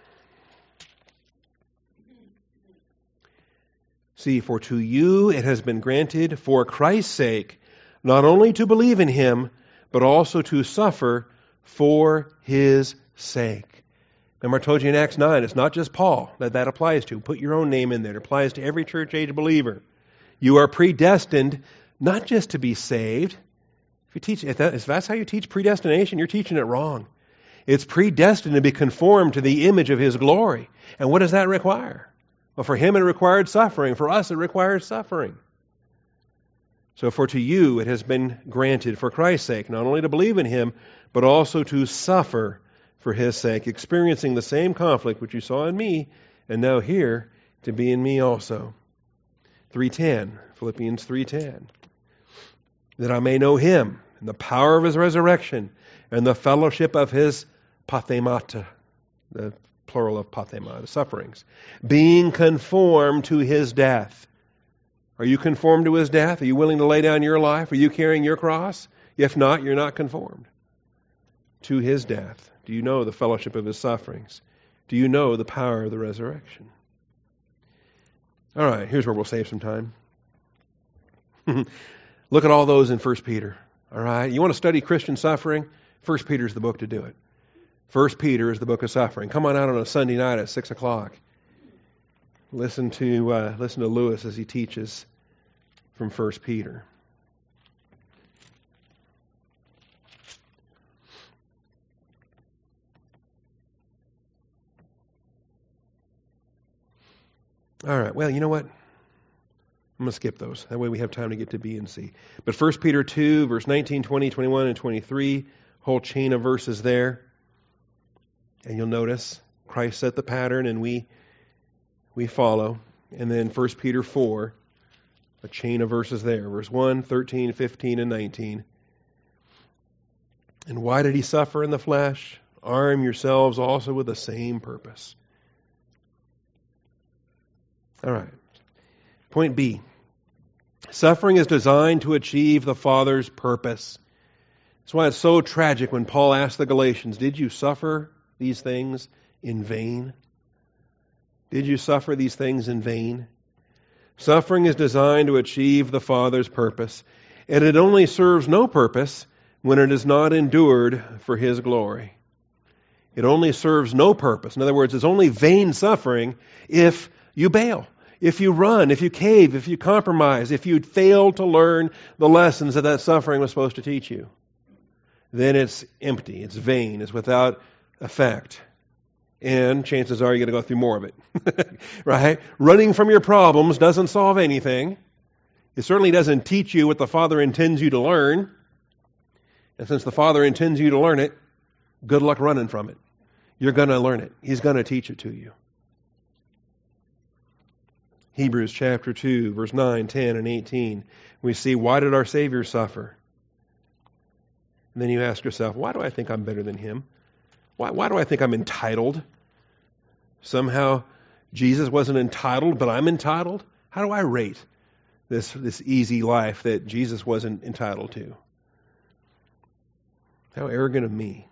See, for to you it has been granted for Christ's sake, not only to believe in him, but also to suffer for his sake. Remember I told you in Acts nine, it's not just Paul that that applies to. Put your own name in there. It applies to every church age believer. You are predestined not just to be saved. If you teach, if, that, if that's how you teach predestination, you're teaching it wrong. It's predestined to be conformed to the image of his glory. And what does that require? Well, for him it required suffering. For us it requires suffering. So for to you it has been granted for Christ's sake, not only to believe in him, but also to suffer for his sake, experiencing the same conflict which you saw in me, and now here to be in me also. three ten, Philippians three ten. That I may know him, and the power of his resurrection, and the fellowship of his pathemata, the plural of pathema, the sufferings, being conformed to his death. Are you conformed to his death? Are you willing to lay down your life? Are you carrying your cross? If not, you're not conformed to his death. Do you know the fellowship of his sufferings? Do you know the power of the resurrection? All right, here's where we'll save some time. Look at all those in First Peter. All right, you want to study Christian suffering? First Peter is the book to do it. First Peter is the book of suffering. Come on out on a Sunday night at six o'clock. Listen to uh, listen to Lewis as he teaches from First Peter. All right, well, you know what? I'm going to skip those. That way we have time to get to B and C. But First Peter two, verse nineteen, twenty, twenty-one, and twenty-three, whole chain of verses there. And you'll notice Christ set the pattern and we we follow. And then First Peter four, a chain of verses there. Verse one, thirteen, fifteen, and nineteen. And why did he suffer in the flesh? Arm yourselves also with the same purpose. All right. Point B. Suffering is designed to achieve the Father's purpose. That's why it's so tragic when Paul asked the Galatians, did you suffer these things in vain? Did you suffer these things in vain? Suffering is designed to achieve the Father's purpose, and it only serves no purpose when it is not endured for His glory. It only serves no purpose. In other words, it's only vain suffering if you bail, if you run, if you cave, if you compromise, if you fail to learn the lessons that that suffering was supposed to teach you. Then it's empty, it's vain, it's without effect. And chances are you're going to go through more of it. Right? Running from your problems doesn't solve anything. It certainly doesn't teach you what the Father intends you to learn. And since the Father intends you to learn it, good luck running from it. You're going to learn it. He's going to teach it to you. Hebrews chapter two, verse nine, ten, and eighteen. We see, why did our Savior suffer? And then you ask yourself, why do I think I'm better than Him? Why, why do I think I'm entitled? Somehow Jesus wasn't entitled, but I'm entitled? How do I rate this, this easy life that Jesus wasn't entitled to? How arrogant of me.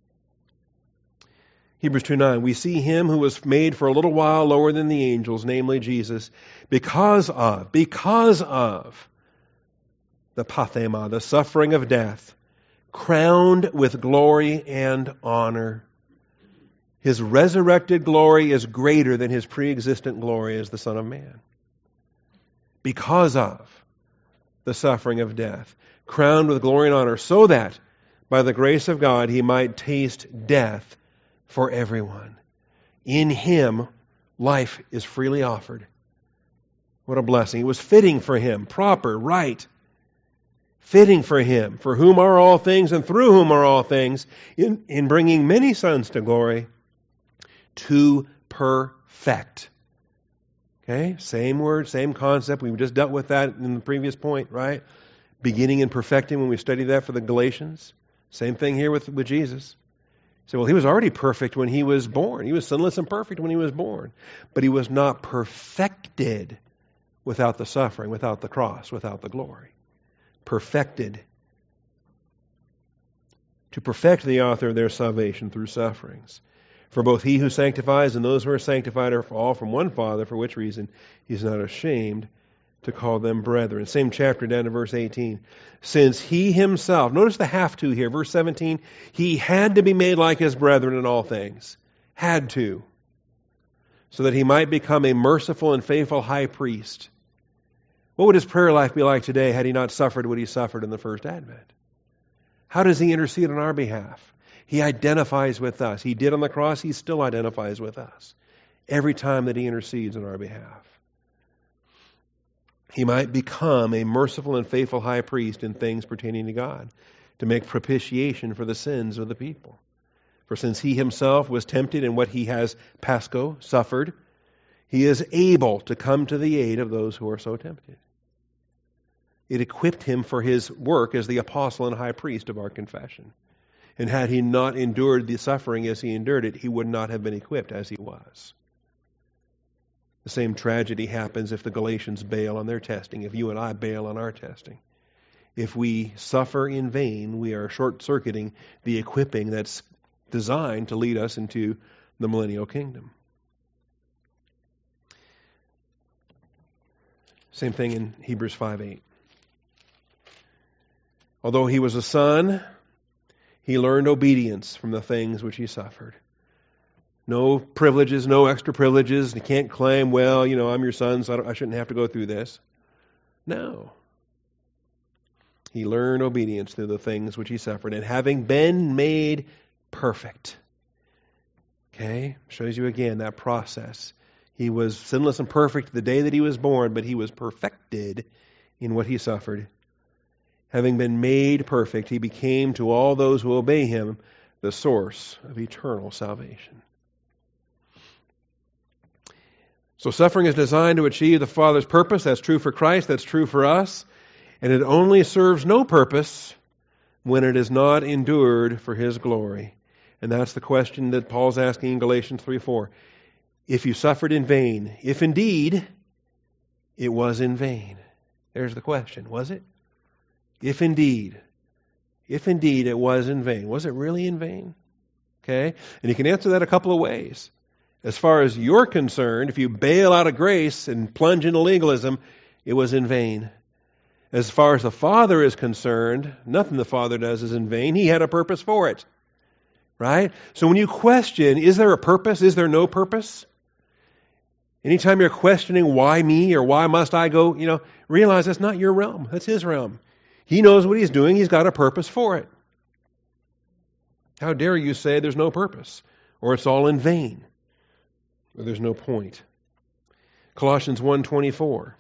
Hebrews two nine, we see Him who was made for a little while lower than the angels, namely Jesus, because of, because of the pathema, the suffering of death, crowned with glory and honor. His resurrected glory is greater than His pre-existent glory as the Son of Man. Because of the suffering of death, crowned with glory and honor, so that by the grace of God He might taste death for everyone. In Him, life is freely offered. What a blessing. It was fitting for Him, proper, right. Fitting for Him, for whom are all things and through whom are all things, in, in bringing many sons to glory, to perfect. Okay, same word, same concept. We just dealt with that in the previous point, right? Beginning and perfecting when we studied that for the Galatians. Same thing here with, with Jesus. So, well, He was already perfect when He was born. He was sinless and perfect when He was born. But He was not perfected without the suffering, without the cross, without the glory. Perfected. To perfect the author of their salvation through sufferings. For both He who sanctifies and those who are sanctified are all from one Father, for which reason He's not ashamed to call them brethren. Same chapter down to verse eighteen. Since He Himself, notice the have to here, verse seventeen, He had to be made like His brethren in all things. Had to. So that He might become a merciful and faithful high priest. What would His prayer life be like today had He not suffered what He suffered in the first advent? How does He intercede on our behalf? He identifies with us. He did on the cross, He still identifies with us. Every time that He intercedes on our behalf. He might become a merciful and faithful high priest in things pertaining to God, to make propitiation for the sins of the people. For since He Himself was tempted in what He has, Pasco, suffered, He is able to come to the aid of those who are so tempted. It equipped Him for His work as the apostle and high priest of our confession. And had He not endured the suffering as He endured it, He would not have been equipped as He was. The same tragedy happens if the Galatians bail on their testing, if you and I bail on our testing. If we suffer in vain, we are short-circuiting the equipping that's designed to lead us into the millennial kingdom. Same thing in Hebrews five eight. Although He was a son, He learned obedience from the things which He suffered. No privileges, no extra privileges. He can't claim, well, you know, I'm your son, so I, don't, I shouldn't have to go through this. No. He learned obedience through the things which He suffered. And having been made perfect. Okay? Shows you again that process. He was sinless and perfect the day that he was born, but he was perfected in what he suffered. Having been made perfect, he became to all those who obey him the source of eternal salvation. So suffering is designed to achieve the Father's purpose. That's true for Christ. That's true for us. And it only serves no purpose when it is not endured for his glory. And that's the question that Paul's asking in Galatians three four. If you suffered in vain, if indeed it was in vain. There's the question, was it? If indeed, if indeed it was in vain. Was it really in vain? Okay? And you can answer that a couple of ways. As far as you're concerned, if you bail out of grace and plunge into legalism, it was in vain. As far as the Father is concerned, nothing the Father does is in vain. He had a purpose for it. Right? So when you question, is there a purpose? Is there no purpose? Anytime you're questioning why me or why must I go, you know, realize that's not your realm. That's his realm. He knows what he's doing. He's got a purpose for it. How dare you say there's no purpose or it's all in vain or there's no point. Colossians one twenty-four.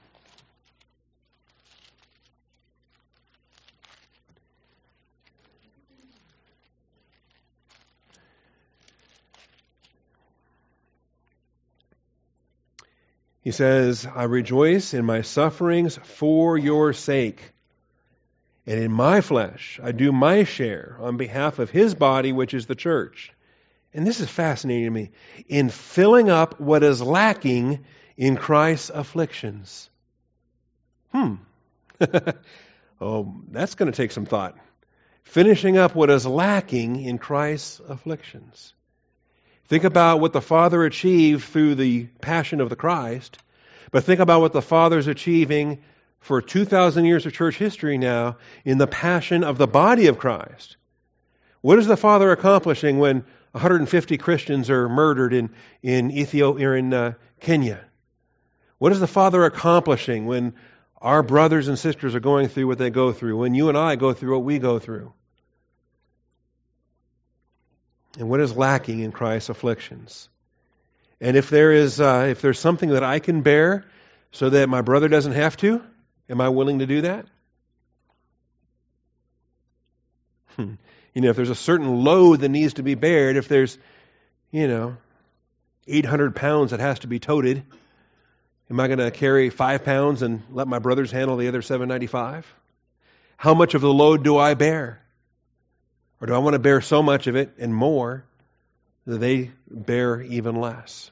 He says, I rejoice in my sufferings for your sake. And in my flesh, I do my share on behalf of his body, which is the church. And this is fascinating to me. In filling up what is lacking in Christ's afflictions. Hmm. Oh, that's going to take some thought. Finishing up what is lacking in Christ's afflictions. Think about what the Father achieved through the passion of the Christ, but think about what the Father's achieving for two thousand years of church history now in the passion of the body of Christ. What is the Father accomplishing when one hundred fifty Christians are murdered in, in Ethiopia or in uh, Kenya? What is the Father accomplishing when our brothers and sisters are going through what they go through, when you and I go through what we go through? And what is lacking in Christ's afflictions? And if there is, uh, if there's something that I can bear so that my brother doesn't have to, am I willing to do that? Hmm. You know, if there's a certain load that needs to be bared, if there's, you know, eight hundred pounds that has to be toted, am I going to carry five pounds and let my brothers handle the other seven ninety-five? How much of the load do I bear? Or do I want to bear so much of it and more that they bear even less?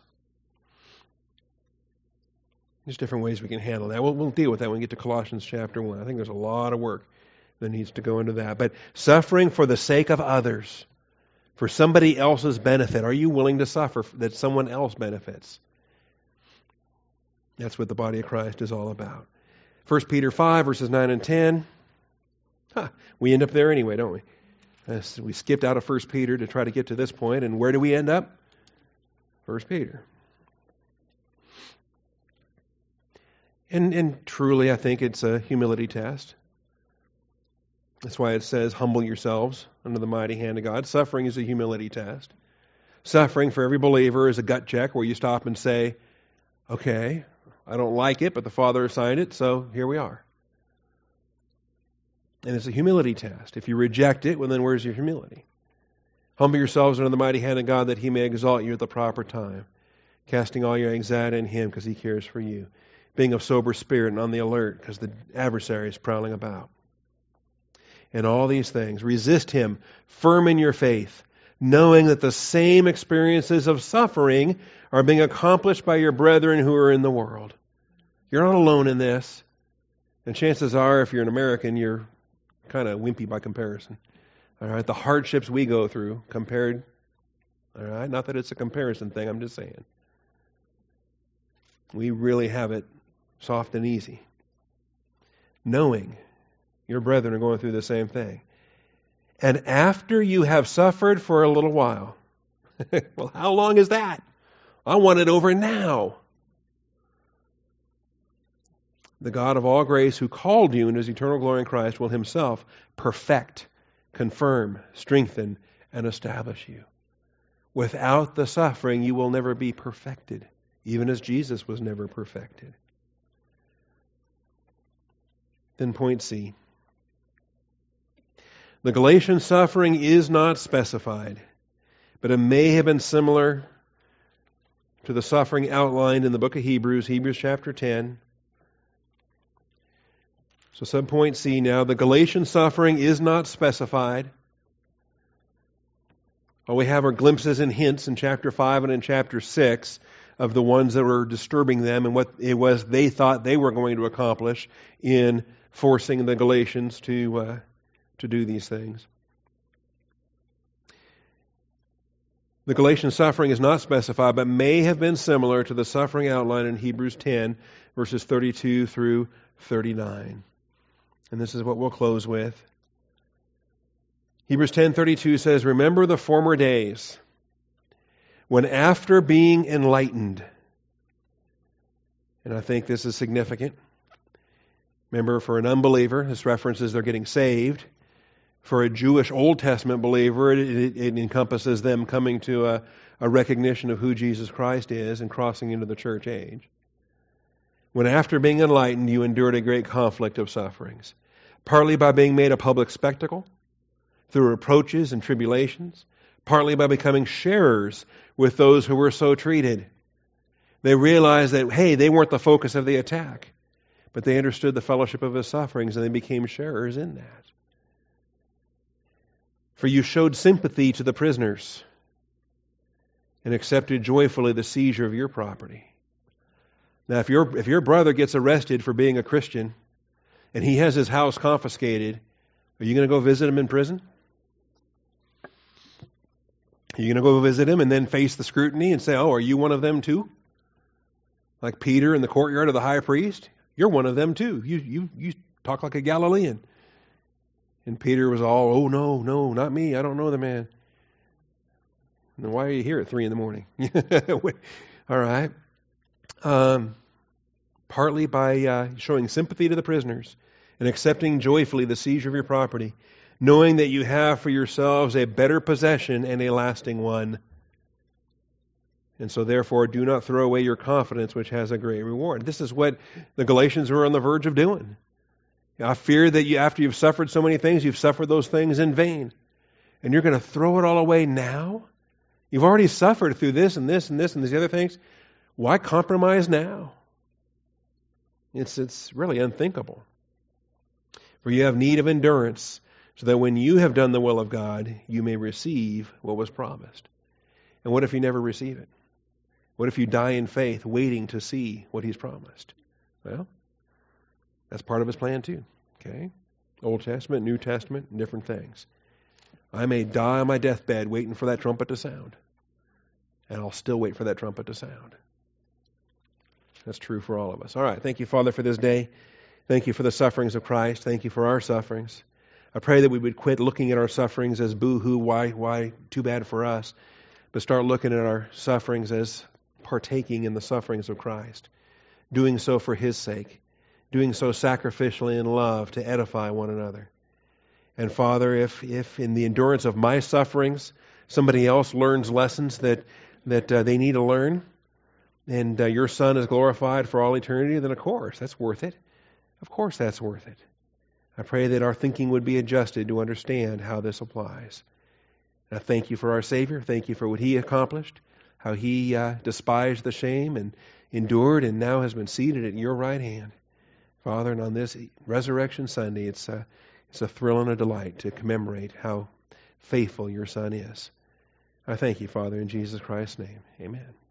There's different ways we can handle that. We'll, we'll deal with that when we get to Colossians chapter one. I think there's a lot of work that needs to go into that. But suffering for the sake of others, for somebody else's benefit. Are you willing to suffer that someone else benefits? That's what the body of Christ is all about. First Peter five, verses nine and ten. Huh, we end up there anyway, don't we? As we skipped out of First Peter to try to get to this point, and where do we end up? First Peter. And, and truly, I think it's a humility test. That's why it says, humble yourselves under the mighty hand of God. Suffering is a humility test. Suffering for every believer is a gut check where you stop and say, okay, I don't like it, but the Father assigned it, so here we are. And it's a humility test. If you reject it, well then where's your humility? Humble yourselves under the mighty hand of God that he may exalt you at the proper time, casting all your anxiety on him because he cares for you, being of sober spirit and on the alert because the adversary is prowling about. And all these things, resist him, firm in your faith, knowing that the same experiences of suffering are being accomplished by your brethren who are in the world. You're not alone in this. And chances are, if you're an American, you're kind of wimpy by comparison. All right, the hardships we go through compared, all right, not that it's a comparison thing, I'm just saying. We really have it soft and easy. Knowing your brethren are going through the same thing. And after you have suffered for a little while, well, how long is that? I want it over now. The God of all grace who called you in his eternal glory in Christ will himself perfect, confirm, strengthen, and establish you. Without the suffering, you will never be perfected even as Jesus was never perfected. Then point C. The Galatian suffering is not specified, but it may have been similar to the suffering outlined in the book of Hebrews, Hebrews chapter ten. So subpoint C now, the Galatian suffering is not specified. All we have are glimpses and hints in chapter five and in chapter six of the ones that were disturbing them and what it was they thought they were going to accomplish in forcing the Galatians to uh, to do these things. The Galatian suffering is not specified, but may have been similar to the suffering outlined in Hebrews ten, verses thirty-two through thirty-nine. And this is what we'll close with. Hebrews ten thirty-two says, "Remember the former days, when after being enlightened," and I think this is significant. Remember, for an unbeliever, this references they're getting saved. For a Jewish Old Testament believer, it, it, it encompasses them coming to a, a recognition of who Jesus Christ is and crossing into the church age. When after being enlightened, you endured a great conflict of sufferings, partly by being made a public spectacle, through reproaches and tribulations, partly by becoming sharers with those who were so treated. They realized that, hey, they weren't the focus of the attack, but they understood the fellowship of his sufferings and they became sharers in that. For you showed sympathy to the prisoners and accepted joyfully the seizure of your property. Now, if your if your brother gets arrested for being a Christian and he has his house confiscated, are you going to go visit him in prison? Are you going to go visit him and then face the scrutiny and say, oh, are you one of them too? Like Peter in the courtyard of the high priest? You're one of them too. You you you talk like a Galilean. And Peter was all, oh, no, no, not me. I don't know the man. And then why are you here at three in the morning? All right. Um, partly by uh, showing sympathy to the prisoners and accepting joyfully the seizure of your property, knowing that you have for yourselves a better possession and a lasting one. And so therefore do not throw away your confidence, which has a great reward. This is what the Galatians were on the verge of doing. I fear that you, after you've suffered so many things, you've suffered those things in vain. And you're going to throw it all away now? You've already suffered through this and this and this and these other things. Why compromise now? It's, it's really unthinkable. For you have need of endurance, so that when you have done the will of God, you may receive what was promised. And what if you never receive it? What if you die in faith, waiting to see what He's promised? Well, that's part of His plan too. Okay? Old Testament, New Testament, different things. I may die on my deathbed waiting for that trumpet to sound. And I'll still wait for that trumpet to sound. That's true for all of us. All right. Thank you, Father, for this day. Thank you for the sufferings of Christ. Thank you for our sufferings. I pray that we would quit looking at our sufferings as boo-hoo, why, why, too bad for us, but start looking at our sufferings as partaking in the sufferings of Christ, doing so for His sake, doing so sacrificially in love to edify one another. And Father, if if in the endurance of my sufferings, somebody else learns lessons that, that uh, they need to learn, and uh, your Son is glorified for all eternity, then of course, that's worth it. Of course that's worth it. I pray that our thinking would be adjusted to understand how this applies. And I thank you for our Savior. Thank you for what He accomplished, how He uh, despised the shame and endured and now has been seated at your right hand. Father, and on this Resurrection Sunday, it's a, it's a thrill and a delight to commemorate how faithful your Son is. I thank you, Father, in Jesus Christ's name. Amen.